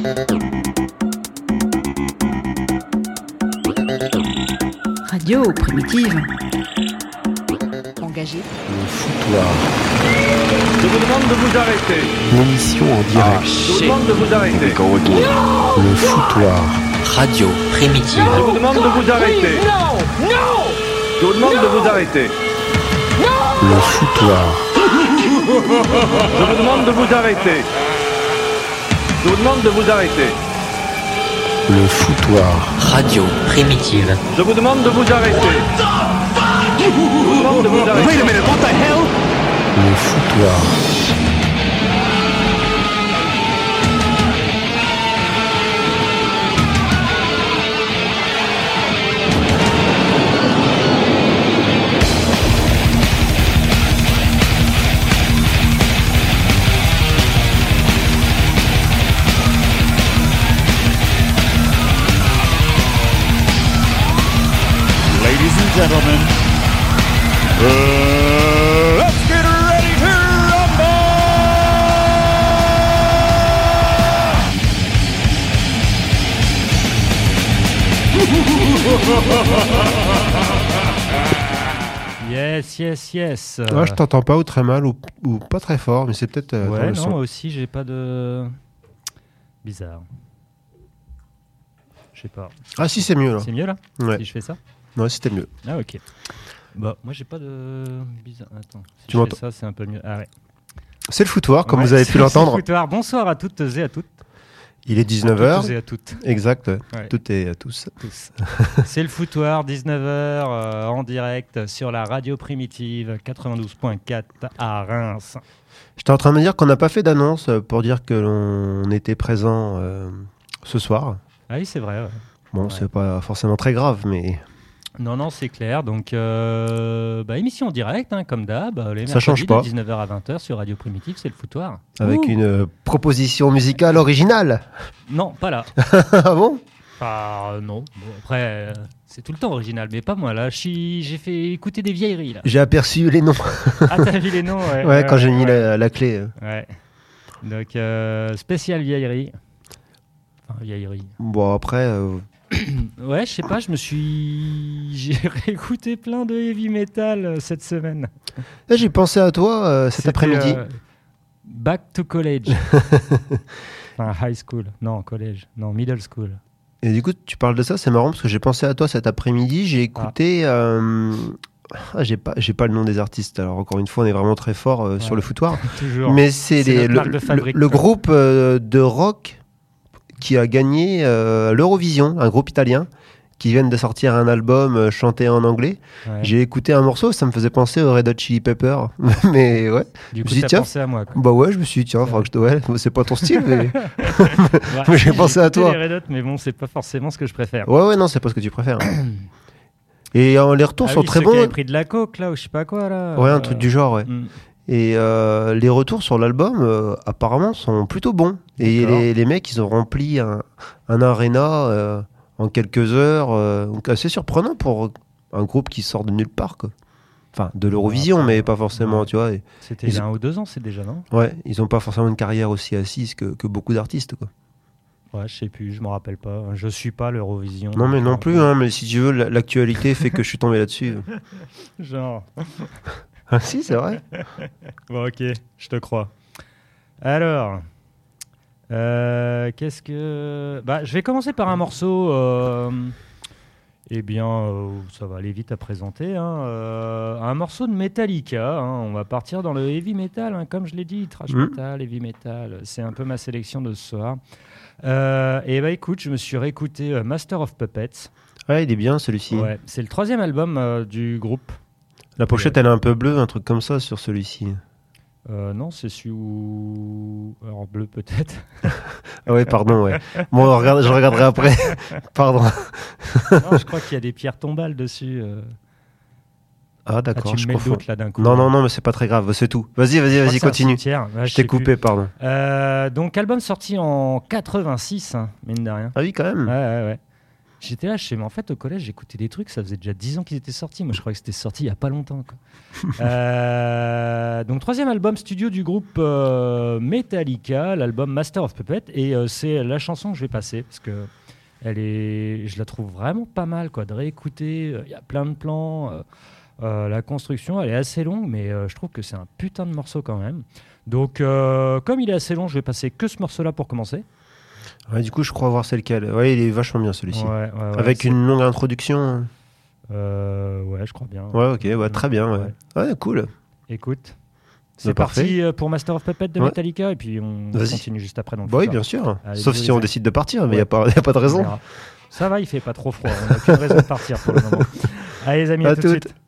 Radio primitive. Engagé. Le foutoir. Je vous demande de vous arrêter. L'émission en direct. Je vous demande de vous arrêter. Le foutoir. Radio primitive. Je vous demande de vous arrêter. Je vous demande de vous arrêter. Le foutoir. Je vous demande de vous arrêter. Je vous demande de vous arrêter. Le foutoir. Radio primitive. Je vous demande de vous arrêter. Je vous demande de vous arrêter. Le foutoir. Ladies and gentlemen, let's get ready to rumble! Yes. Ah, je t'entends pas ou très mal ou pas très fort, mais c'est peut-être dans Ouais, le non, son. moi aussi, j'ai pas de... Bizarre. Je sais pas. Ah si, c'est mieux là. C'est mieux, là Ouais. Si je fais ça Ouais, c'était mieux. Ah, ok. Bah, moi, j'ai pas de... Bizarre. Attends. Si Tu je m'entends fais ça, c'est un peu mieux. Ah ouais. C'est le foutoir, comme Ouais, vous avez c'est pu l'entendre. le foutoir. Bonsoir à toutes et à toutes. Il est Toutes 19h. et à toutes. Exact. Ouais. Tout et à tous. Tous. C'est le foutoir, 19h, en direct sur la radio primitive 92.4 à Reims. J'étais en train de me dire qu'on n'a pas fait d'annonce pour dire que l'on était présent ce soir. Ah oui, c'est vrai. Ouais. Bon, Ouais. c'est pas forcément très grave, mais Non, c'est clair. Donc, émission en direct, hein, comme d'hab. Les Ça change mercredis pas. de 19h à 20h sur Radio Primitive, c'est le foutoir. avec Ouh. une proposition musicale originale. Non, pas là. Ah bon? Non. Bon, après, c'est tout le temps original, mais pas moi. Là, j'ai fait écouter des vieilleries. Là. J'ai aperçu les noms. Ah, t'as vu les noms? Ouais, Ouais, quand j'ai mis ouais. la clé. Ouais. Donc, spécial vieillerie. Enfin, vieillerie. Bon, après, Ouais, je sais pas, j'ai réécouté plein de heavy metal cette semaine. là, j'ai pensé à toi cet C'était, après-midi. Back to college. Enfin, high school. Non, collège. Non, middle school. Et du coup, tu parles de ça, c'est marrant parce que j'ai pensé à toi cet après-midi. J'ai écouté. J'ai pas le nom des artistes. Alors, encore une fois, on est vraiment très fort sur le foutoir. Toujours. Mais c'est notre marque de fabrique, le quoi. groupe de rock qui a gagné l'Eurovision, un groupe italien qui vient de sortir un album chanté en anglais. Ouais. J'ai écouté un morceau, ça me faisait penser aux Red Hot Chili Peppers. Mais ouais, Du coup, je me suis dit, t'as tiens, pensé à moi. Quoi. bah ouais, je me suis dit, tiens, faudra que je te... Ouais, c'est pas ton style, mais... Ouais, mais j'ai pensé à écouté toi. les Red Hot, mais bon, c'est pas forcément ce que je préfère. Ouais, non, c'est pas ce que tu préfères. Et les retours Ah sont oui, très ceux qui bons. avaient pris de la coke, là, ou je sais pas quoi, là. Ouais, un truc du genre, ouais. Mm. Et les retours sur l'album, apparemment, sont plutôt bons. Et D'accord. les mecs, ils ont rempli un aréna en quelques heures. Donc assez surprenant pour un groupe qui sort de nulle part, quoi. Enfin, de l'Eurovision, Ouais, mais pas forcément, ouais. tu vois. C'était il y a 1 ou 2 ans, c'est déjà, non? Ouais, ils ont pas forcément une carrière aussi assise que beaucoup d'artistes, quoi. Ouais, je sais plus, je m'en rappelle pas. Je suis pas l'Eurovision. Non, mais non plus, hein, mais si tu veux, l'actualité fait que je suis tombé là-dessus. Genre. Ah si, c'est vrai. Bon, ok, je te crois. Alors, qu'est-ce que... Bah, je vais commencer par un morceau... Eh bien, ça va aller vite à présenter. Hein. Un morceau de Metallica. Hein. On va partir dans le heavy metal, hein, comme je l'ai dit, thrash metal, heavy metal. C'est un peu ma sélection de ce soir. Et bah écoute, je me suis réécouté Master of Puppets. Ouais, il est bien celui-ci. Ouais, c'est le 3e album du groupe. La pochette, elle est un peu bleue, un truc comme ça sur celui-ci. Non, c'est celui où... Alors, bleu peut-être. Ah ouais, pardon, ouais. Bon, je regarderai après. Pardon. Non, je crois qu'il y a des pierres tombales dessus. Ah d'accord, tu je me mets le confonds. doute là d'un coup. Non, mais c'est pas très grave, c'est tout. Vas-y, Je crois que c'est un continue. cimetière. Ouais, Je sais t'ai coupé, plus. pardon. Donc, album sorti en 86, hein, mine de rien. Ah oui, quand même. Ouais. J'étais là, je sais, mais en fait, au collège, j'écoutais des trucs, ça faisait déjà 10 ans qu'ils étaient sortis. Moi, je croyais que c'était sorti il y a pas longtemps, quoi. Donc, 3e album studio du groupe Metallica, l'album Master of Puppets. Et c'est la chanson que je vais passer, parce que je la trouve vraiment pas mal, quoi, de réécouter. Il y a plein de plans. La construction, elle est assez longue, mais je trouve que c'est un putain de morceau quand même. Donc, comme il est assez long, je vais passer que ce morceau-là pour commencer. Ouais, du coup, je crois voir c'est lequel. Ouais, il est vachement bien celui-ci. Ouais, avec une longue introduction. Ouais, je crois bien. Ouais, ok, ouais, très bien. Ouais, cool. Écoute, c'est parfait. parti pour Master of Puppets de Metallica, et puis on continue juste après. Donc, oui, bien sûr. Allez, sauf si on décide de partir, mais il n'y a pas de raison. Ça va, il fait pas trop froid. On n'a aucune raison de partir pour le moment. Allez, les amis, à tout de suite.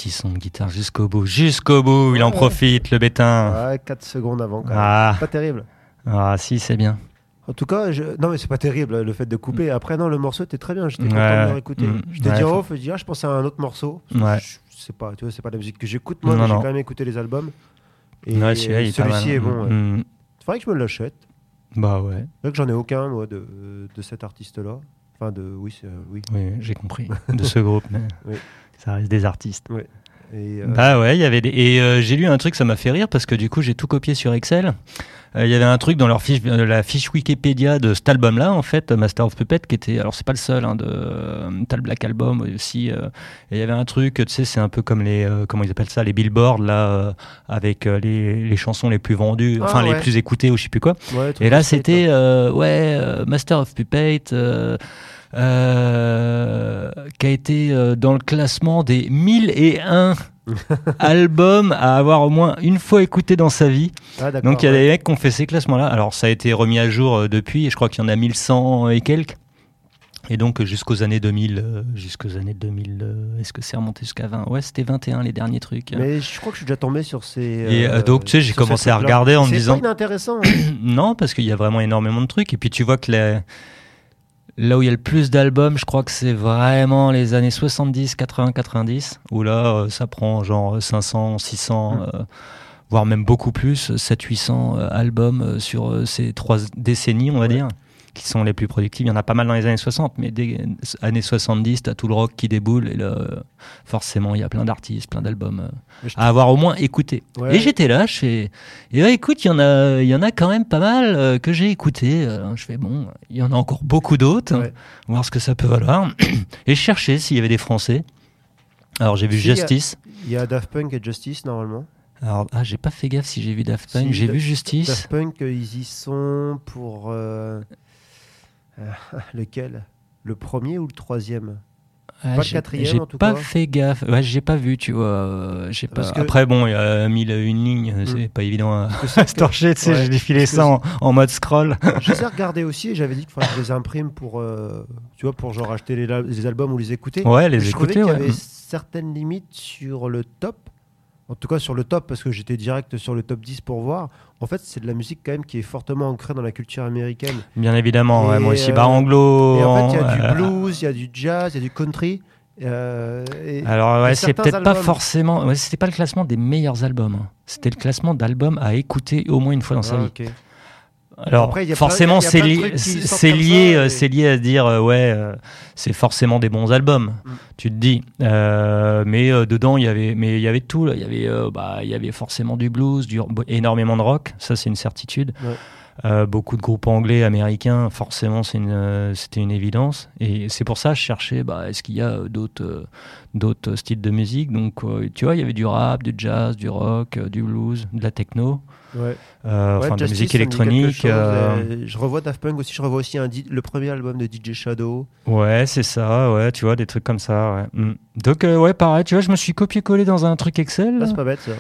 petit son de guitare jusqu'au bout, il en profite, le bétain. Ouais, 4 secondes avant, quand même. Ah. Pas terrible. Ah, si, c'est bien. En tout cas, non, mais c'est pas terrible le fait de couper. Après, non, le morceau était très bien. J'étais content Ouais. de le réécouter. Je t'ai Ouais, dit en faut- off, je pensais à un autre morceau. Ouais. Je sais pas, tu vois, c'est pas la musique que j'écoute. Moi, Non, mais j'ai non. quand même écouté les albums. Et Ouais, celui-là, il est pas mal. celui-ci est bon. Ouais. Mm. Il faudrait que je me l'achète. Bah ouais, C'est vrai que j'en ai aucun, moi, de cet artiste-là. Enfin, oui. oui, j'ai compris. De ce groupe, mais Oui. ça reste des artistes. Et, Bah ouais, il y avait j'ai lu un truc, ça m'a fait rire parce que du coup j'ai tout copié sur Excel. Il y avait un truc dans leur fiche, la fiche Wikipédia de cet album-là, en fait, Master of Puppets, qui était, alors c'est pas le seul, hein, t'as le Black Album aussi. Et il y avait un truc, tu sais, c'est un peu comme les, comment ils appellent ça, les billboards là, avec les chansons les plus vendues, Ah, les ouais. plus écoutées ou je sais plus quoi. ouais, truc Et là de skate, c'était, Master of Puppets. Qui a été dans le classement des 1001 albums à avoir au moins une fois écouté dans sa vie. Ah, d'accord, Donc il y a ouais. des mecs qui ont fait ces classements-là. Alors ça a été remis à jour depuis, et je crois qu'il y en a 1100 et quelques. Et donc jusqu'aux années 2000, est-ce que c'est remonté jusqu'à 20 ? Ouais, c'était 21 les derniers trucs. Mais je crois que je suis déjà tombé sur ces. Et donc tu sais, j'ai sur ces commencé à trucs-là. regarder en me C'est disant pas inintéressant. Hein. non, parce qu'il y a vraiment énormément de trucs. Et puis tu vois que là où il y a le plus d'albums, je crois que c'est vraiment les années 70, 80, 90, où là, ça prend genre 500, 600, voire même beaucoup plus, 700, 800 albums sur ces 3 décennies, on va dire, qui sont les plus productifs. Il y en a pas mal dans les années 60, mais dès années 70, t'as tout le rock qui déboule, et là, forcément, il y a plein d'artistes, plein d'albums à avoir au moins écouté. Ouais. Et j'étais là, et là, écoute, il y en a quand même pas mal que j'ai écouté. Je fais, bon, il y en a encore beaucoup d'autres, Ouais. voir ce que ça peut valoir. Et je cherchais s'il y avait des Français. Alors, j'ai vu Si, Justice. Il y a Daft Punk et Justice, normalement. Alors, j'ai pas fait gaffe si j'ai vu Daft Punk. Si, J'ai vu Justice. Daft Punk, ils y sont pour. Lequel ? Le premier ou le troisième ? Pas le quatrième, J'ai en tout pas cas. fait gaffe. Ouais, j'ai pas vu, tu vois. J'ai pas... Parce que- Après, bon, il y a 1001 lignes. C'est pas évident à c'est se torcher, tu sais. Ouais, J'ai défilé parce que ça en mode scroll. Je les ai regardés aussi et j'avais dit qu'il fallait que je les imprime pour, tu vois, pour genre acheter les albums ou les écouter. Ouais, les je trouvais écouter, qu'il y ouais. avait certaines limites sur le top. En tout cas sur le top, parce que j'étais direct sur le top 10 pour voir. En fait, c'est de la musique quand même qui est fortement ancrée dans la culture américaine. Bien évidemment, ouais, Et, moi aussi. Bah, anglo. Et en fait, il y a ouais. du blues, il y a du jazz, il y a du country. Alors ouais, et c'est certains peut-être pas albums- forcément. Ouais, c'était pas le classement des meilleurs albums. Hein. C'était le classement d'albums à écouter au moins une fois dans sa Ah, vie. ok. Alors Après, il y a forcément, plein- il y a plein de trucs qui sortent c'est comme lié, ça, et- c'est lié à se dire c'est forcément des bons albums. Tu te dis, mais dedans il y avait de tout. Là. Il y avait forcément du blues, énormément de rock. Ça c'est une certitude. Ouais. Beaucoup de groupes anglais, américains, forcément c'était une évidence. Et c'est pour ça que je cherchais, est-ce qu'il y a d'autres styles de musique. Donc tu vois, il y avait du rap, du jazz, du rock, du blues, de la techno. Ouais. Enfin, de la Justice, musique ça me dit quelque électronique. chose, je revois Daft Punk aussi, je revois aussi le premier album de DJ Shadow. Ouais, c'est ça, ouais, tu vois, des trucs comme ça, ouais. Donc, ouais, pareil, tu vois, je me suis copié-collé dans un truc Excel, Ah, c'est pas bête ça.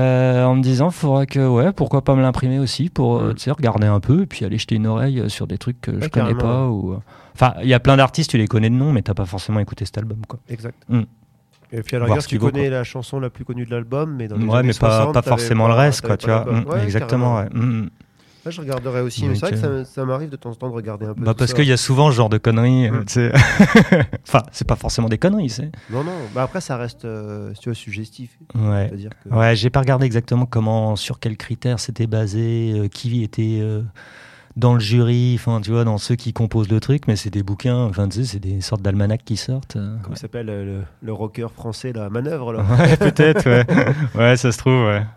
en me disant, faudra que, pourquoi pas me l'imprimer aussi pour, tu sais, regarder un peu, et puis aller jeter une oreille sur des trucs que je connais carrément, pas, ou... Enfin, il y a plein d'artistes, tu les connais de nom, mais t'as pas forcément écouté cet album, quoi. Exact. Mm. Et puis à la Voir rigueur, ce tu qu'il vaut, connais la chanson la plus connue de l'album, mais dans les Ouais, années mais 60, pas t'avais forcément le reste, quoi, tu vois. l'album. Ouais, Exactement, carrément. ouais. Là, je regarderai aussi, mais Donc, c'est vrai que ça m'arrive de temps en temps de regarder un peu. tout Parce ça. qu'il y a souvent ce genre de conneries, tu sais. Enfin, c'est pas forcément des conneries, c'est... Non, après, ça reste tu vois, suggestif. Ouais. C'est-à-dire que... Ouais, j'ai pas regardé exactement sur quels critères c'était basé, qui était dans le jury, enfin tu vois, dans ceux qui composent le truc, mais c'est des bouquins, enfin tu sais, c'est des sortes d'almanachs qui sortent. Comment il s'appelle le rocker français, la manœuvre là. Ouais, peut-être, ouais. Ouais, ça se trouve, ouais.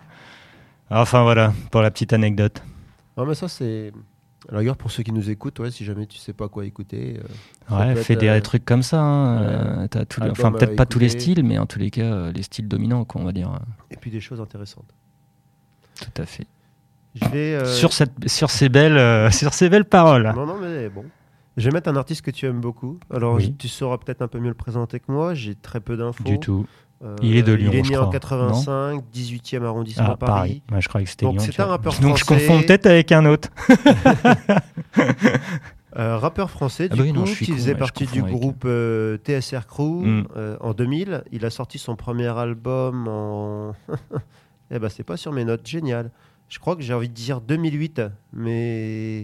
Enfin voilà, pour la petite anecdote. Non, mais ça, c'est. À la rigueur, pour ceux qui nous écoutent, ouais, si jamais tu sais pas quoi écouter. ça Ouais, peut fais être, des trucs comme ça. Hein. T'as album enfin, peut-être à pas tous les écouter. styles, mais en tous les cas, les styles dominants, quoi, on va dire. Et puis des choses intéressantes. Tout à fait. Je vais. Sur ces belles paroles. Non, mais bon. Je vais mettre un artiste que tu aimes beaucoup. Alors, Oui. tu sauras peut-être un peu mieux le présenter que moi. J'ai très peu d'infos. Du tout. Il est de Lyon, Il est je né en crois, 85, 18e arrondissement Ah, Paris. pareil. Ouais, je croyais que c'était Donc, Lyon. c'est tu un vois. rappeur Donc je français. confonds peut-être avec un autre. Rappeur français, Ah du bah oui, coup, non, je suis qui con, faisait ouais, partie je du confonds avec- groupe TSR Crew en 2000. Il a sorti son premier album en... eh ben, c'est pas sur mes notes, génial. Je crois que j'ai envie de dire 2008, mais...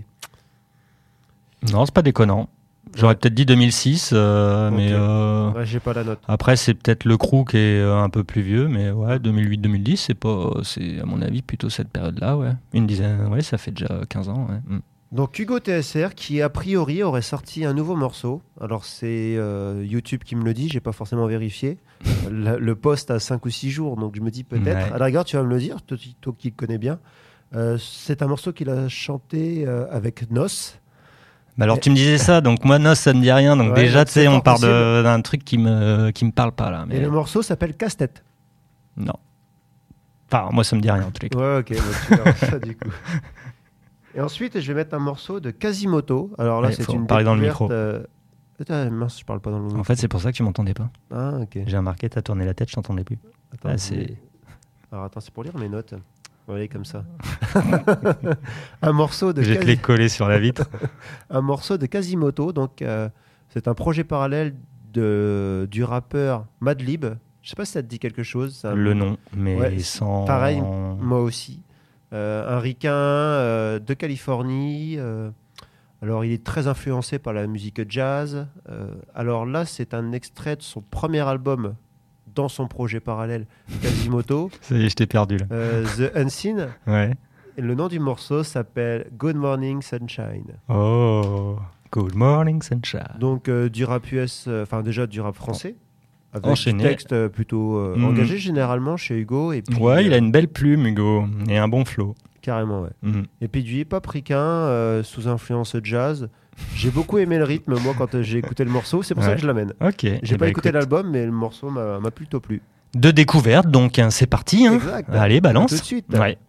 Non, c'est pas déconnant. J'aurais peut-être dit 2006, mais Ouais, j'ai pas la note. après c'est peut-être le crew qui est un peu plus vieux, mais ouais, 2008-2010, c'est à mon avis plutôt cette période-là, ouais. Une dizaine, ouais, ça fait déjà 15 ans, ouais. Donc Hugo TSR qui a priori aurait sorti un nouveau morceau. Alors c'est YouTube qui me le dit, j'ai pas forcément vérifié. Le post a 5 ou 6 jours, donc je me dis peut-être. Ouais. À la rigueur, tu vas me le dire, toi qui le connais bien. C'est un morceau qu'il a chanté avec Nos. Bah alors tu me disais ça, donc moi Nos ça me dit rien, donc Ouais, déjà donc tu sais c'est on fort part possible. d'un truc qui me parle pas là, mais Et le morceau s'appelle Casse-tête. non. Enfin moi ça me dit rien en tous les cas. Ouais, ok, bah, tu verras ça du coup. Et ensuite, je vais mettre un morceau de Quasimoto. Alors là, Ouais, c'est faut une parler dans le découverte, micro. Attends, mince, je parle pas dans le micro. En fait c'est pour ça que tu m'entendais pas. Ah, ok. J'ai remarqué, t'as tourné la tête, je t'entendais plus. Attends, Ah, c'est- Alors attends, c'est pour lire mes notes. On va aller comme ça. Un morceau de Je vais te les coller sur la vitre. un morceau de Quasimoto. Donc, c'est un projet parallèle du rappeur Madlib. Je sais pas si ça te dit quelque chose. C'est un- Le nom, mais Ouais, sans... pareil, moi aussi. Un ricain de Californie. Alors, il est très influencé par la musique jazz. Alors là, c'est un extrait de son premier album dans son projet parallèle, Quasimoto, Ça y est, je t'ai perdu là. The Unseen. Ouais. Et le nom du morceau s'appelle Good Morning Sunshine. Oh, good morning sunshine. Donc du rap US, enfin déjà du rap français, avec Enchaîné. des textes plutôt engagés généralement chez Hugo. Et puis, Ouais, il a une belle plume, Hugo, et un bon flow. Carrément, ouais. Mhm. Et puis du hip-hop ricain sous influence jazz. J'ai beaucoup aimé le rythme, moi, quand j'ai écouté le morceau. C'est pour ça Ouais. que je l'amène. Ok. J'ai eh pas ben, écouté écoute, l'album, mais le morceau m'a plutôt plu. De découverte, donc hein, c'est parti. Hein. Exact. Allez, balance. À tout de suite. Ouais.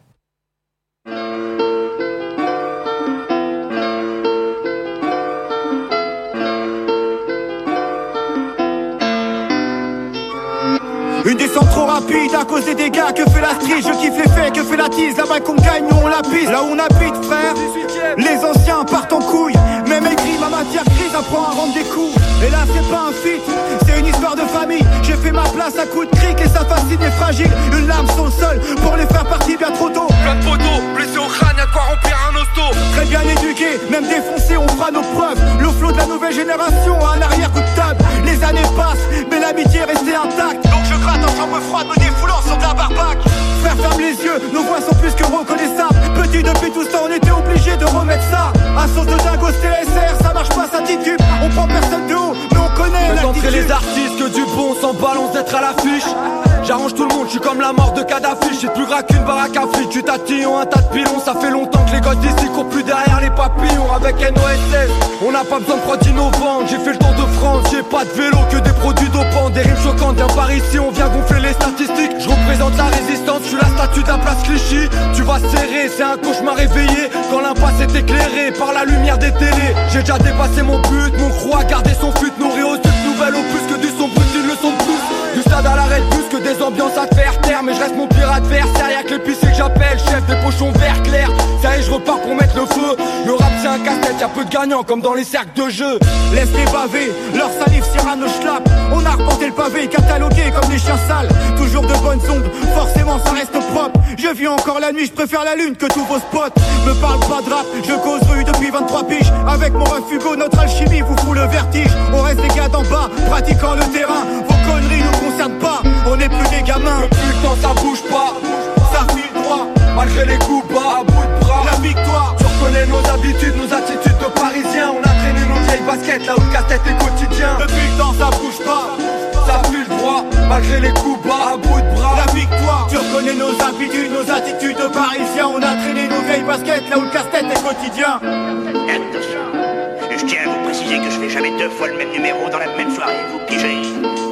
Une descente trop rapide à cause des dégâts. Que fait la street? Je kiffe les faits, que fait la tease? Là-bas qu'on gagne, nous on la piste. Là où on habite, frère, les anciens partent en couille. Même écrit, ma matière grise apprend à rendre des coups. Et là c'est pas un feat, c'est une histoire de famille. J'ai fait ma place à coups de cric et ça fascine les fragiles. Une lame sur le sol pour les faire partir bien trop tôt. Plein de photos, blessé au crâne, y'a de quoi remplir un hosto. Très bien éduqués, même défoncés, on fera nos preuves. Le flot de la nouvelle génération a un arrière-coup de table. Les années passent, mais l'amitié est restée intacte. Donc je gratte en chambre froide, me défoulant sur de la barbaque. Frère, ferme les yeux, nos voix sont plus que reconnaissables. Petit depuis tout ce temps, on était obligé de remettre ça. À sauce de dingo TSR, ça marche pas, ça titube. On prend personne de haut, mais on connaît Faites entrer l'altitude. les artistes, que du bon, sans balance d'être à l'affiche. J'arrange tout le monde, je suis comme la mort de Kadhafi. J'suis plus gras qu'une baraque à frites, tu tatillons un tas de pilons. Ça fait longtemps que les gosses d'ici courent plus derrière les papillons. Avec NOSS, on n'a pas besoin de produits innovants. J'ai fait le tour de France, j'ai pas de vélo, que des produits dopants. Des rimes choquantes, viens par ici, on vient gonfler les statistiques. Je représente la résistance, je suis la statue d'un place Clichy. Tu vas serrer, c'est un cauchemar réveillé. Quand l'impasse est éclairée par la lumière des télés. J'ai déjà dépassé mon but, mon crew a gardé son fut. Nourri aux sucres nouvelles au plus que du son brut, une leçon de plus. Du stade à l'arrêt de bus, que des ambiances à te faire taire. Mais je reste mon pire adversaire, y'a que l'épicier que j'appelle chef des pochons vert clair. Ça y est, je repars pour mettre le feu. Le rap c'est un casse-tête, y'a peu de gagnants comme dans les cercles de jeu. Laisse les baver, leur salive sera nos schlaps. On a reporté le pavé, catalogué comme des chiens sales. Toujours de bonnes ondes, forcément ça reste propre. Je vis encore la nuit, je préfère la lune que tous vos spots. Me parle pas de rap, je cause rue depuis 23 piges. Avec mon ref Hugo, notre alchimie vous fout le vertige. On reste des gars d'en bas, pratiquant le terrain. Vos conneries nous concernent pas, on n'est plus des gamins. Depuis le temps ça bouge pas, Ça file droit, malgré les coups bas, à bout de bras. la victoire. Tu reconnais nos habitudes, nos attitudes de parisiens. On a traîné nos vieilles baskets là où le casse-tête est quotidien. Depuis le temps ça bouge pas, Ça pue le droit, malgré les coups bas, à bout de bras. la victoire. Tu reconnais nos habitudes, nos attitudes de parisiens. On a traîné nos vieilles baskets là où le casse-tête est quotidien. Attention, je tiens à vous préciser que je fais jamais deux fois le même numéro dans la même soirée, vous pigez.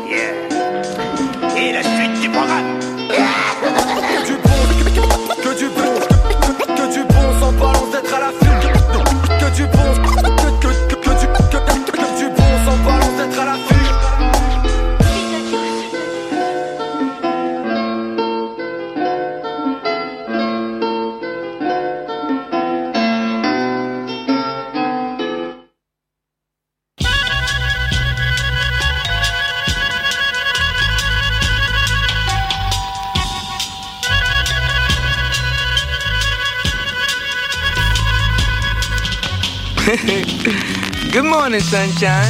Yeah. Et la suite du programme. Que du bon, que du bon, que du bon, sans balance d'être à la fuite. Que du bon, que du bon, sans balance d'être à la fuite. Good morning, sunshine.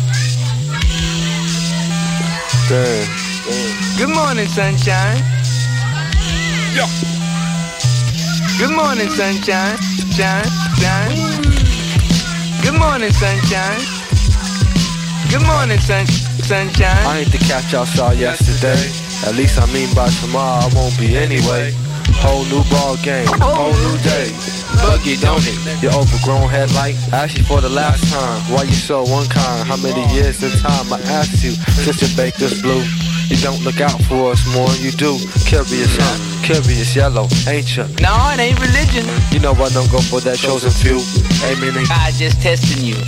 Good morning, sunshine. Yeah. Good morning, sunshine. Shine, shine. Good morning, sunshine. Good morning, sunshine. I ain't the catch y'all saw yesterday. At least I mean by tomorrow I won't be anyway. Whole new ball game, whole new day. Buggy, don't it? Your overgrown headlight. Asked you for the last time. Why you so unkind? How many years in time I asked you since you baked this blue? You don't look out for us more than you do. Curious, huh? Curious yellow, ain't ya? No, it ain't religion. You know I don't go for that chosen few. Amen. I just testing you.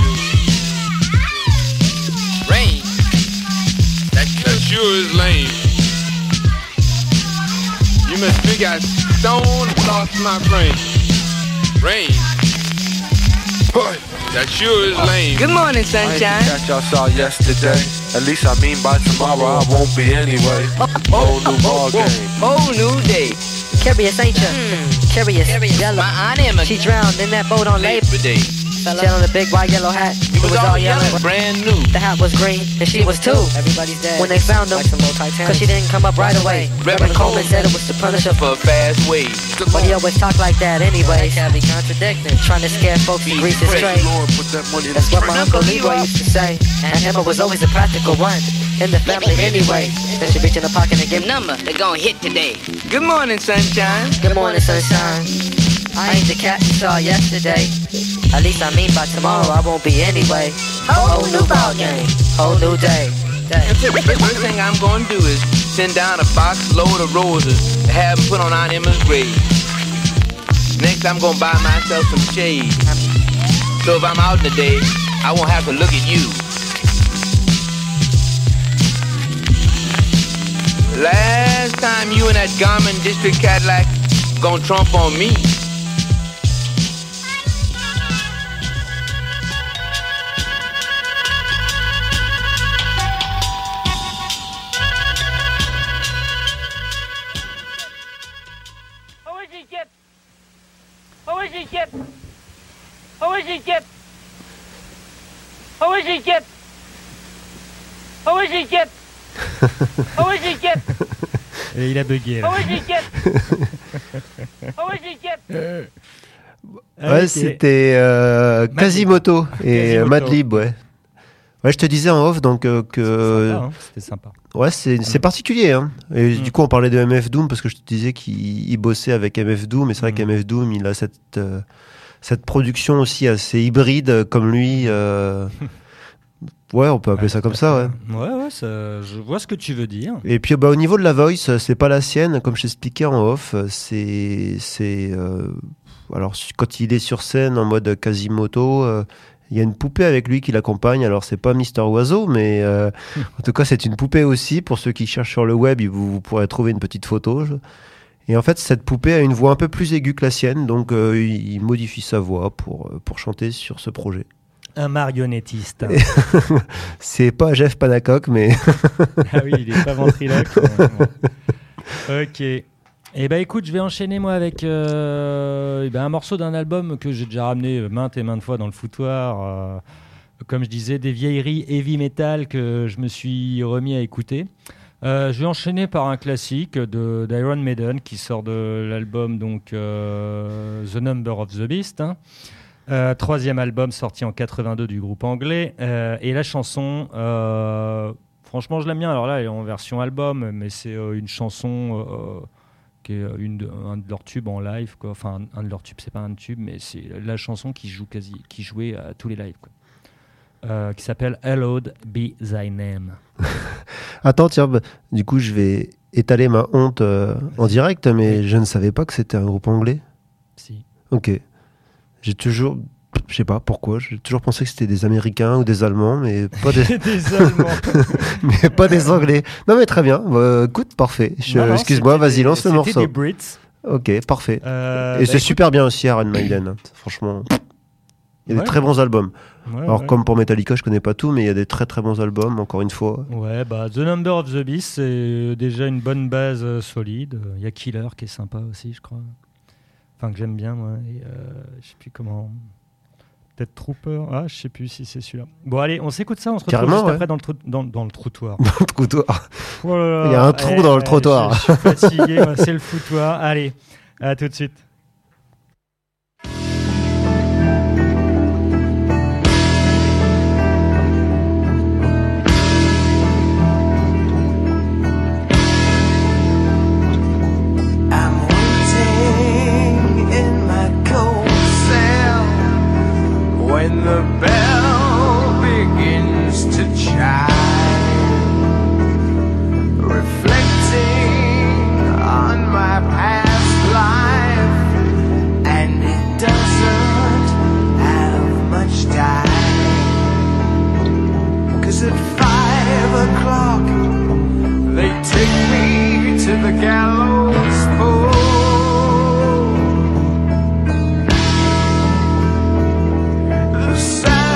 Rain. That sure is lame. You must think I stone lost my brain. Rain. That sure is lame. Good morning, I ain't the sunshine. catch y'all saw yesterday. At least I mean by tomorrow I won't be anyway. Whole new ball game. Whole new day. Curious, ain't ya? Curious, yellow. My aunt Emma. She drowned in that boat on Labor Day. She had on a big white yellow hat. It was all yellow, brand new. The hat was green, and she was too. Everybody's dead. When they found him, cause she didn't come up right away. Reverend Coleman said it was to punish her For a fast way. But he always talked like that anyway. Can't be contradicting. Trying to scare folks and grease his trade. That's what my Uncle Leroy used to say. And Emma was always a practical one. In the family anyway. Then she reach in the pocket and give Number, they gon' hit today. Good morning, sunshine. Good morning, sunshine. I ain't the cat you saw yesterday. At least I mean by tomorrow I won't be anyway. Whole new ball game, whole new day. The first thing I'm gonna do is send down a box load of roses to have them put on Aunt Emma's grave. Next, I'm gonna buy myself some shade. So if I'm out in the day, I won't have to look at you. Last time you and that Garmin District Cadillac gonna trump on me. Et il a bugué. Là. Ouais, c'était Quasimoto et Madlib, ouais. Ouais, je te disais en off donc que Sympa, hein, c'était sympa. Ouais, c'est particulier. Hein. Et du coup, on parlait de MF Doom parce que je te disais qu'il bossait avec MF Doom, mais c'est vrai qu'MF Doom, il a cette production aussi assez hybride comme lui. Ouais, on peut appeler ça comme ça, ouais. Ouais, je vois ce que tu veux dire. Et puis au niveau de la voice, c'est pas la sienne, comme je t'expliquais en off. Alors quand il est sur scène en mode Quasimoto, il y a une poupée avec lui qui l'accompagne. Alors c'est pas Mister Oiseau, mais en tout cas c'est une poupée aussi. Pour ceux qui cherchent sur le web, vous pourrez trouver une petite photo. Et en fait, cette poupée a une voix un peu plus aiguë que la sienne, donc il modifie sa voix pour chanter sur ce projet. Un marionnettiste. C'est pas Jeff Panaclock, mais... Ah oui, il est pas ventriloque. Ok. Eh ben écoute, je vais enchaîner moi avec un morceau d'un album que j'ai déjà ramené maintes et maintes fois dans le foutoir. Comme je disais, des vieilleries heavy metal que je me suis remis à écouter. Je vais enchaîner par un classique d'Iron Maiden qui sort de l'album donc The Number of the Beast. Hein. Troisième album sorti en 82 du groupe anglais. Et la chanson, franchement je l'aime bien. Alors là elle est en version album, mais c'est une chanson qui est un de leurs tubes en live, quoi. Enfin un de leurs tubes, c'est pas un tube, mais c'est la chanson qui jouait à tous les lives, quoi. Qui s'appelle Hallowed Be Thy Name. Attends, tiens, du coup je vais étaler ma honte en direct, mais je ne savais pas que c'était un groupe anglais. Si. Ok. J'ai toujours, je sais pas pourquoi, j'ai toujours pensé que c'était des Américains ou des Allemands, mais pas des, des Allemands. mais pas des Anglais. Non mais très bien, écoute, parfait. Excuse-moi, vas-y, lance le morceau. C'était des Brits. Ok, parfait. Et c'est super bien aussi Iron Maiden, hein. Franchement. Il y a des très bons albums. Alors comme pour Metallica, je connais pas tout, mais il y a des très très bons albums, encore une fois. Ouais, The Number of the Beast, c'est déjà une bonne base solide. Il y a Killer qui est sympa aussi, je crois. Enfin, que j'aime bien, moi. Et, je sais plus comment. Peut-être Trooper. Ah, je sais plus si c'est celui-là. Bon, allez, on s'écoute ça. On se retrouve Carrément, juste ouais. après dans le trottoir. Le trottoir. Oh là là. Il y a un trou dans le trottoir. Je suis fatigué, moi, c'est le foutoir. Allez, à tout de suite. When the bell begins to chime, reflecting on my past life, and it doesn't have much time, 'cause at 5 o'clock they take me to the gallows pole. The sound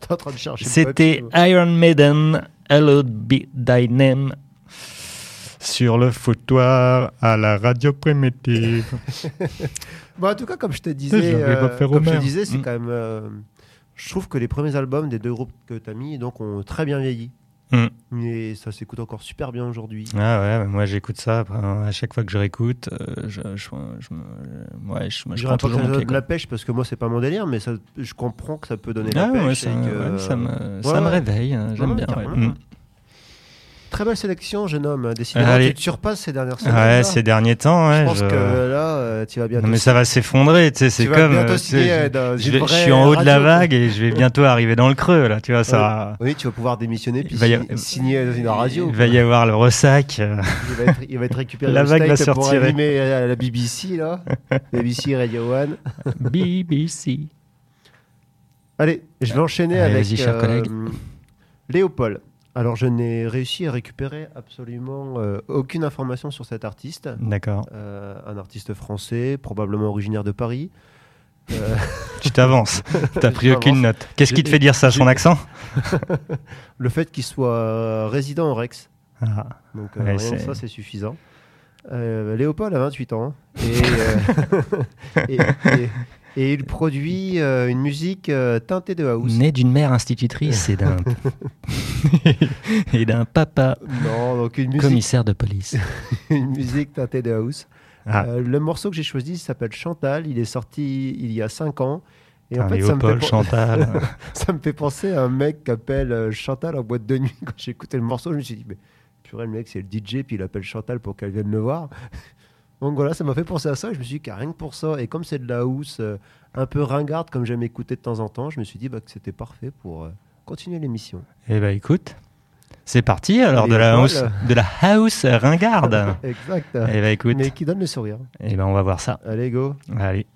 J'étais en train de chercher. C'était Iron Maiden, Hallowed Be Thy Name, sur le foutoir à la radio primitive. Bon, en tout cas, comme je te disais, c'est quand même. Je trouve que les premiers albums des deux groupes que tu as mis donc, ont très bien vieilli. Et ça s'écoute encore super bien aujourd'hui. Ah ouais, moi j'écoute ça à chaque fois que je réécoute. Je prends toujours mon pied. De la pêche parce que moi c'est pas mon délire, mais ça, je comprends que ça peut donner la pêche. Ça me réveille, hein, j'aime bien. Très belle sélection, jeune homme. Décidément, tu te surpasses ces dernières semaines. Ouais, ces derniers temps. Ouais, je pense que là, tu vas bientôt. Non, mais ça va s'effondrer. Tu sais, c'est comme. Je suis en haut de la vague et je vais bientôt arriver dans le creux. Là, tu vois, ça. Oui, tu vas pouvoir démissionner puis signer dans une radio. Il va y avoir le ressac. Il va être récupéré. La vague va se pour retirer. animer à la BBC, là. BBC Radio One. BBC. Allez, je vais enchaîner avec Léopold. Alors, je n'ai réussi à récupérer absolument aucune information sur cet artiste. D'accord. Un artiste français, probablement originaire de Paris. Tu t'avances. T'as pris aucune note. Qu'est-ce qui te fait dire ça, son accent? Le fait qu'il soit résident au Rex. Ah. Donc, rien que ça, c'est suffisant. Léopold a 28 ans. Et il produit une musique teintée de house. Né d'une mère institutrice et d'un papa commissaire de police. Une musique teintée de house. Le morceau que j'ai choisi s'appelle Chantal. Il est sorti il y a 5 ans. Et en fait, Chantal. Ça me fait penser à un mec qui appelle Chantal en boîte de nuit. Quand j'ai écouté le morceau, je me suis dit, mais purée, le mec, c'est le DJ, puis il appelle Chantal pour qu'elle vienne le voir. Donc voilà, ça m'a fait penser à ça. Je me suis dit qu'à rien que pour ça, et comme c'est de la house un peu ringarde, comme j'aime écouter de temps en temps, je me suis dit que c'était parfait pour continuer l'émission. Eh bien, écoute, c'est parti alors de la house ringarde. Exact. Eh bien, écoute. Mais qui donne le sourire. Eh bien, on va voir ça. Allez, go. Allez.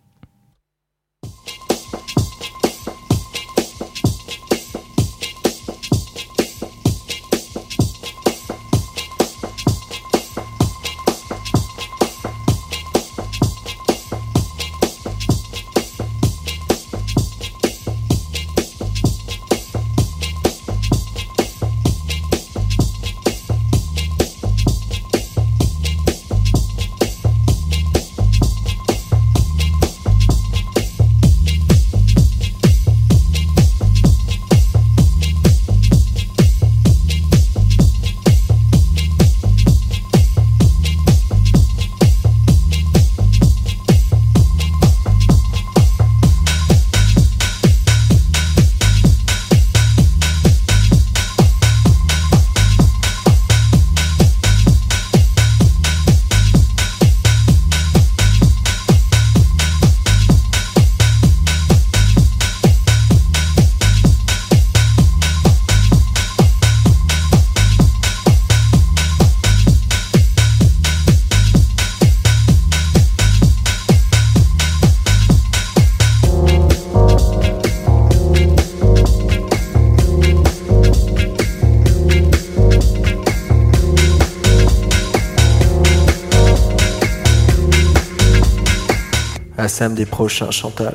À samedi prochain, Chantal.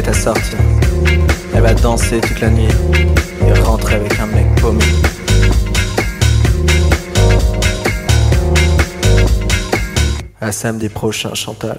prête à sortir. Elle va danser toute la nuit et rentrer avec un mec paumé. À samedi prochain, Chantal.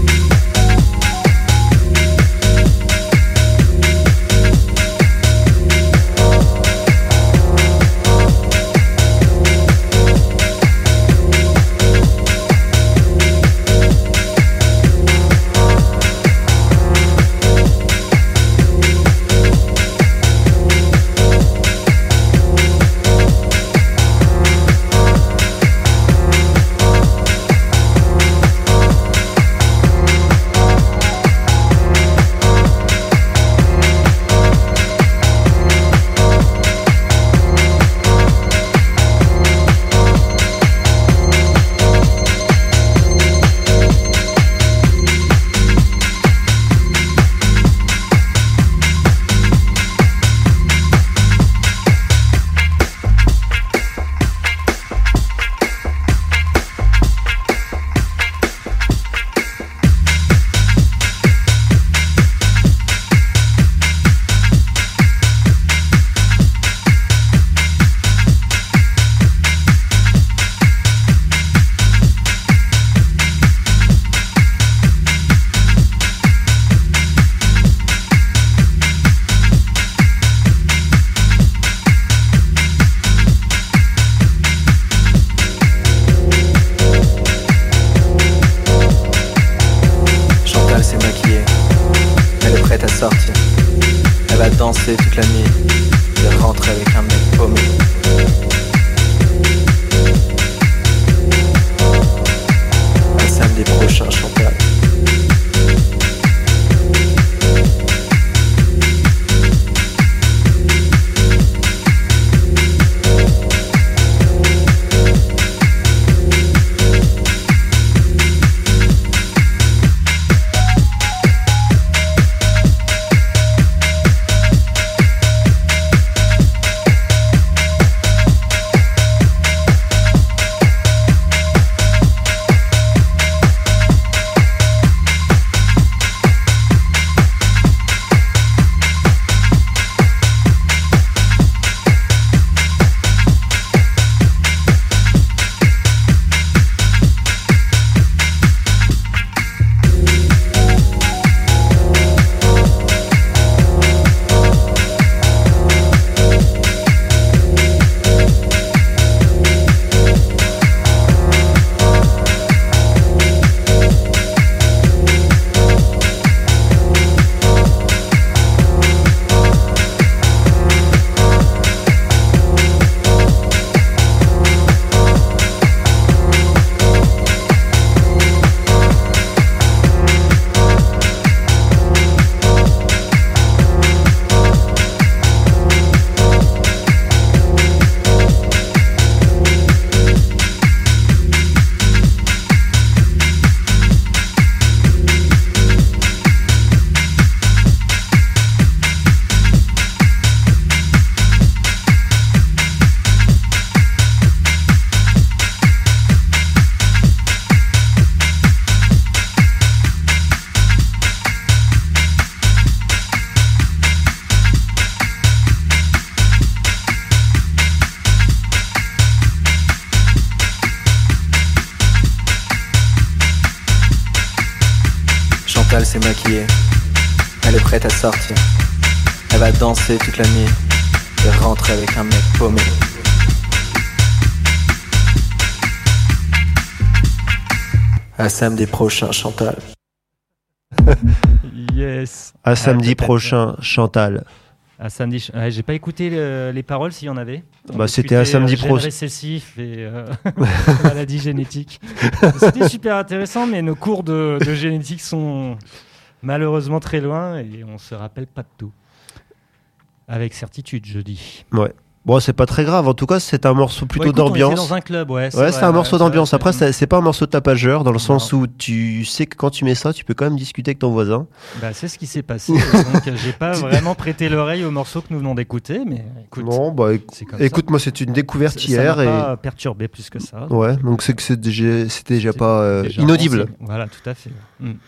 Toute la nuit et rentrer avec un mec paumé. À samedi prochain, Chantal. Chantal s'est maquillée, elle est prête à sortir. Elle va danser toute la nuit et rentrer avec un mec paumé. À samedi prochain, Chantal. Yes. À samedi prochain, Chantal. À samedi. J'ai pas écouté les paroles s'il y en avait. Bah, c'était un samedi pro. Récessif et maladie génétique. C'était super intéressant, mais nos cours de génétique sont malheureusement très loin et on se rappelle pas de tout. Avec certitude, je dis. Ouais. Bon, c'est pas très grave. En tout cas, c'est un morceau plutôt d'ambiance. On était dans un club, ouais. C'est un morceau d'ambiance. Après, c'est pas un morceau tapageur dans le sens où tu sais que quand tu mets ça, tu peux quand même discuter avec ton voisin. Bah, c'est ce qui s'est passé. Donc, j'ai pas vraiment prêté l'oreille au morceau que nous venons d'écouter, mais écoute. Non, bah, écoute, moi, c'est une découverte hier. Ça m'a pas perturbé plus que ça. Ouais, donc c'est que c'était déjà pas inaudible. Voilà, tout à fait.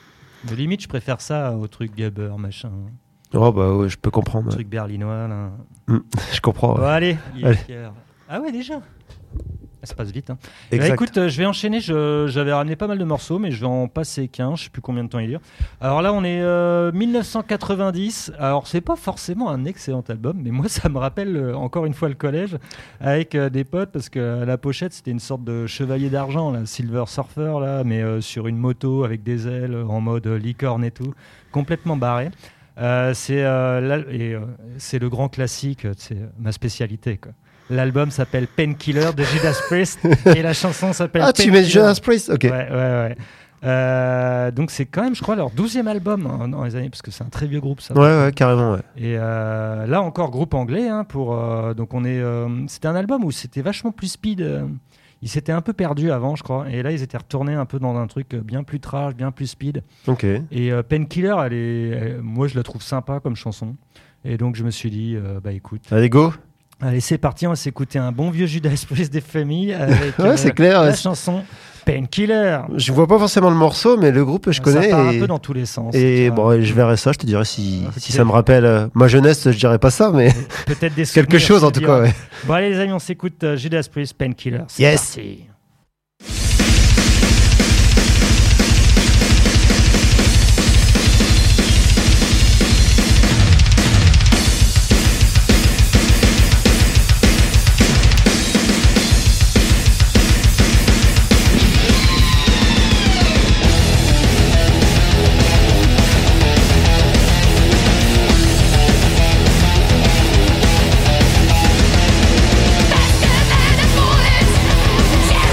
De limite, je préfère ça au truc Gabber, machin. Oh bah ouais, je peux comprendre. Le truc berlinois, là. Je comprends. Bon, allez. Allez. Ah ouais, déjà. Ça passe vite. Hein. Exact. Bah, écoute, je vais enchaîner. J'avais ramené pas mal de morceaux, mais je vais en passer qu'un. Je sais plus combien de temps il dure. Alors là, on est 1990. Alors, c'est pas forcément un excellent album, mais moi, ça me rappelle encore une fois le collège avec des potes, parce que la pochette, c'était une sorte de chevalier d'argent, là, Silver Surfer, là, mais sur une moto avec des ailes, en mode licorne et tout, complètement barré. C'est le grand classique, c'est ma spécialité, quoi. L'album s'appelle Painkiller de Judas Priest et la chanson s'appelle tu mets Judas Priest, ok. Ouais. Donc c'est quand même, je crois, leur 12e album dans les années, parce que c'est un très vieux groupe, ça. Ouais, carrément, ouais. Et là encore, groupe anglais, hein, donc c'était un album où c'était vachement plus speed. Ils s'étaient un peu perdus avant, je crois, et là ils étaient retournés un peu dans un truc bien plus trash, bien plus speed. Ok. Et Painkiller, moi je la trouve sympa comme chanson, et donc je me suis dit, écoute. Allez, go. Allez, c'est parti, on va s'écouter un bon vieux Judas Priest des familles avec c'est clair, la chanson Painkiller. Je vois pas forcément le morceau, mais le groupe je connais. Ça part un peu dans tous les sens. Et bon, je verrai ça, je te dirai si ça me rappelle ma jeunesse, je dirais pas ça, mais peut-être des quelque chose en tout cas. Ouais. Bon allez les amis, on s'écoute Judas Priest Painkiller. C'est yes. Parti. Faster than a bullet,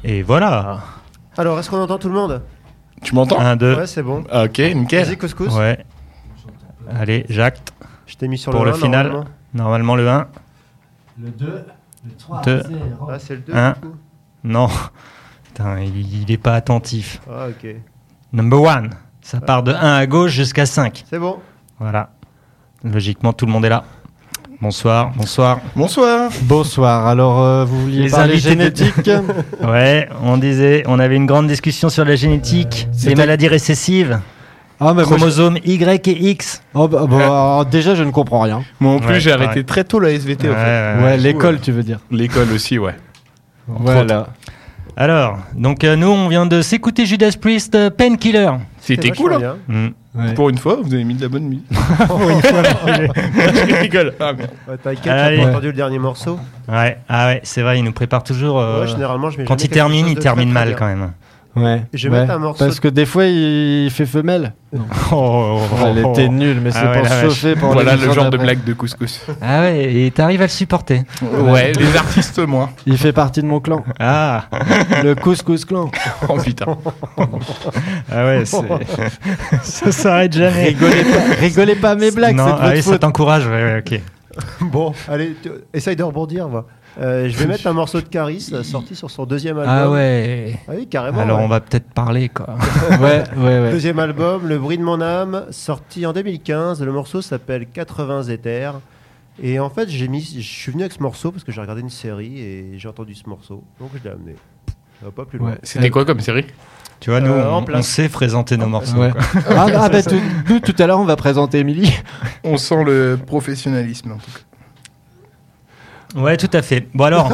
Et voilà. Alors, est-ce qu'on entend tout le monde? Tu m'entends? 1, 2. Ouais, c'est bon. Ah, ok, nickel. Vas-y, couscous. Ouais. Allez, Jacques. Je t'ai mis sur pour le le 1, final. Normalement, le 1. Le 2. Le 3. 2. Ah, c'est le 2. 1. Non. Putain, il est pas attentif. Ah, ok. Number 1. Ça part de 1 à gauche jusqu'à 5. C'est bon. Voilà. Logiquement, tout le monde est là. Bonsoir, bonsoir. Bonsoir. Bonsoir. Alors, vous vouliez Les parler invités génétique Ouais, on avait une grande discussion sur la génétique, les maladies récessives, chromosomes Y et X. Oh, alors, déjà, je ne comprends rien. Moi non plus, j'ai arrêté très tôt la SVT. Ouais, l'école, tu veux dire. L'école aussi, ouais. Voilà. Alors, donc nous, on vient de s'écouter Judas Priest, Painkiller. C'était cool, hein. Ouais. Pour une fois, vous avez mis de la bonne musique. Pour une fois, je rigole. Ah, T'inquiète, j'ai pas entendu le dernier morceau. Ouais, c'est vrai, il nous prépare toujours. Généralement, je mets quand jamais il termine, quelque chose il de termine très, mal très quand même. Ouais. Je vais mettre un morceau. Parce que des fois, il fait femelle. Elle était nulle, mais c'est pour se chauffer. Pour voilà le genre de blague de couscous. Ah ouais, et t'arrives à le supporter. Ouais, les artistes moins. Il fait partie de mon clan. Ah. Le couscous clan. Oh putain. Ah ouais, ça s'arrête jamais. Rigolez pas à mes blagues, non, c'est de votre faute. Ça t'encourage, ouais, ok. Bon, allez, essaye de rebondir, va. Je vais mettre un morceau de Caris sorti sur son deuxième album. Ah ouais. Ah oui, carrément. Alors ouais. on va peut-être parler quoi. ouais. Deuxième album, Le bruit de mon âme, sorti en 2015. Le morceau s'appelle 80 éthers. Et en fait, je suis venu avec ce morceau parce que j'ai regardé une série et j'ai entendu ce morceau. Donc je l'ai amené. Ça va pas plus loin. Ouais. C'était quoi comme série? Tu vois, nous, on sait présenter nos morceaux. Ouais. Quoi. Nous, tout à l'heure, on va présenter Émilie. On sent le professionnalisme en tout cas. Ouais, tout à fait. Bon alors.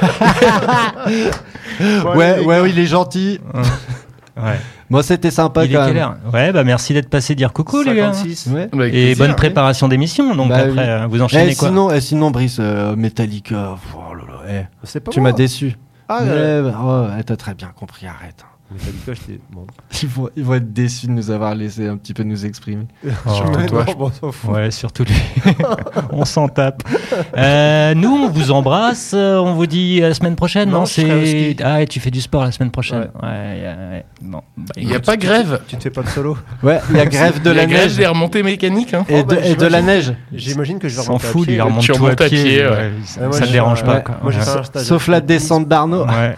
ouais, il est gentil. Ouais. Moi, c'était sympa il quand est quelle même. heure ouais, bah merci d'être passé dire coucou 56. Les gars. Ouais. Et plaisir, bonne préparation d'émission. Donc après, vous enchaînez quoi? Sinon, Brice, Metallica. Oh là là, c'est pas tu m'as déçu. Ah, t'as très bien compris, arrête. Metallica, j'étais bon. Ils vont être déçus de nous avoir laissé un petit peu nous exprimer. Ouais, surtout lui. On s'en tape. Nous, on vous embrasse. On vous dit à la semaine prochaine. Non, c'est. Ah, et tu fais du sport la semaine prochaine. Ouais. Bon, il n'y a pas grève. Tu te fais pas de solo. Ouais, il y a grève de la neige. Grève des remontées mécaniques. Hein. Et de la neige. J'imagine que je vais s'en fout, il remonte tu tout à pied. pied. Ça ne dérange pas. Moi, j'ai fait un stage. Sauf la descente d'Arnaud. Ouais.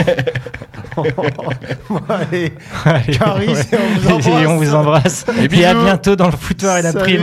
Allez, Caris, et on vous embrasse. Et à bientôt dans le foutoir et la prime.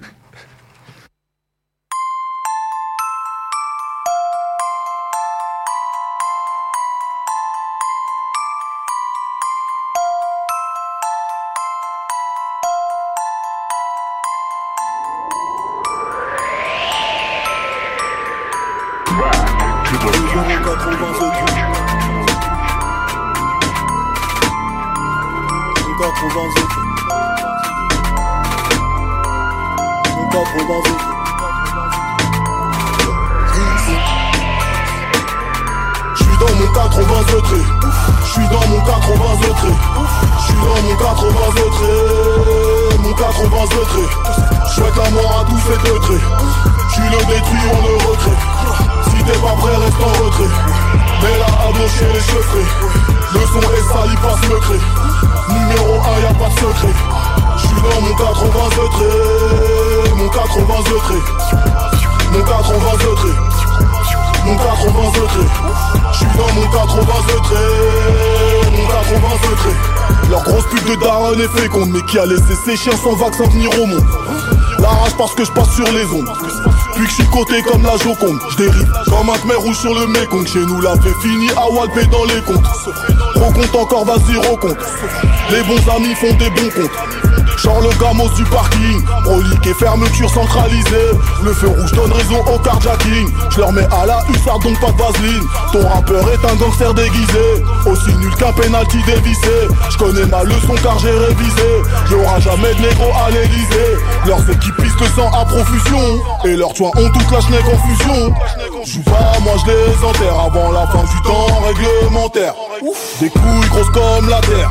Féconde, mais qui a laissé ses chiens sans vaccin venir au monde. La rage parce que je passe sur les ondes. Puis que je suis coté comme la Joconde. Je dérive comme un khmer rouge sur le Mekong. Chez nous la fait fini à Walpé dans les comptes. Recompte encore, vas-y recompte. Les bons amis font des bons comptes. Genre le gamos du parking, prolique et fermeture centralisée. Le feu rouge donne raison au carjacking. Je leur mets à la hussarde donc pas de vaseline. Ton rappeur est un gangster déguisé, aussi nul qu'un penalty dévissé. Je connais ma leçon car j'ai révisé. Y'aura jamais de négro à l'Elysée. Leurs équipes pistent le sang à profusion. Et leurs toits ont toute la schneck en fusion. J'joue pas, moi je les enterre avant la fin du temps réglementaire. Des couilles grosses comme la terre.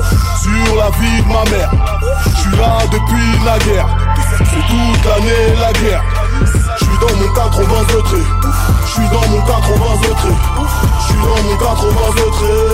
Sur la vie de ma mère. J'suis là depuis la guerre. C'est toute l'année la guerre. J'suis dans mon 80 eutré. J'suis dans mon 80 eutré. J'suis dans mon 80 eutré.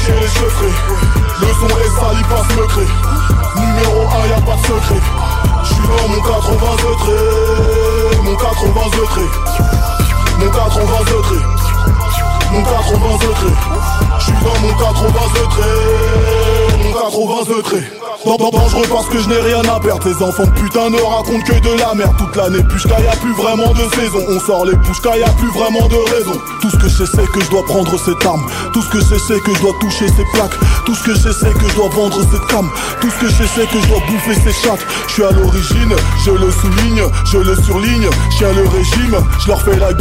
chez les cheffrés. Le son est sali, passe le cré. Numéro 1, y'a pas de secret. J'suis dans mon 82 trait. Mon 82 trait. Mon 82 trait. Mon 82 trait. J'suis dans mon 82 trait. Mon 82 trait. Dangereux parce que je n'ai rien à perdre. Tes enfants de putain ne racontent que de la merde. Toute l'année pushka, y'a plus vraiment de saison. On sort les pushka, y'a plus vraiment de raison. Tout ce que je sais c'est que je dois prendre cette arme. Tout ce que je sais c'est que je dois toucher ces plaques. Tout ce que je sais c'est que je dois vendre cette cam. Tout ce que je sais c'est que je dois bouffer ces chattes. Je suis à l'origine, je le souligne, je le surligne. Je tiens le régime, je leur fais la